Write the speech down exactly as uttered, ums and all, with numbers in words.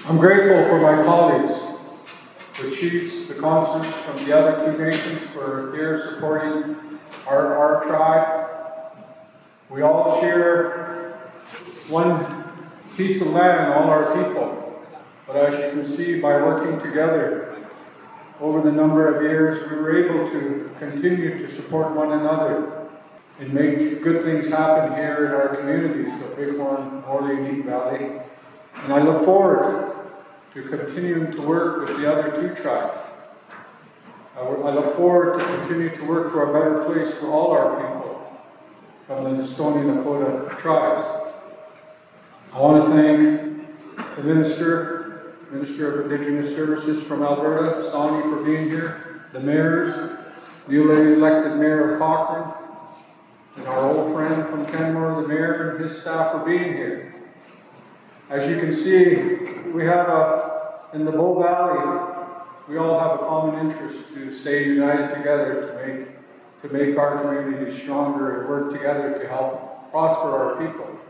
I'm grateful for my colleagues, the chiefs, the consuls from the other two nations for here supporting our, our tribe. We all share one piece of land, all our people. But as you can see, by working together over the number of years, we were able to continue to support one another and make good things happen here in our communities of Bighorn, Morley, and Neat Valley. And I look forward to continuing to work with the other two tribes. I, I look forward to continue to work for a better place for all our people from the Stoney Nakoda tribes. I want to thank the Minister, Minister of Indigenous Services from Alberta, Sonny, for being here, the mayors, newly elected Mayor of Cochrane, and our old friend from Kenmore, the mayor and his staff for being here. As you can see, we have a, in the Bow Valley, we all have a common interest to stay united together to make, to make our community stronger and work together to help prosper our people.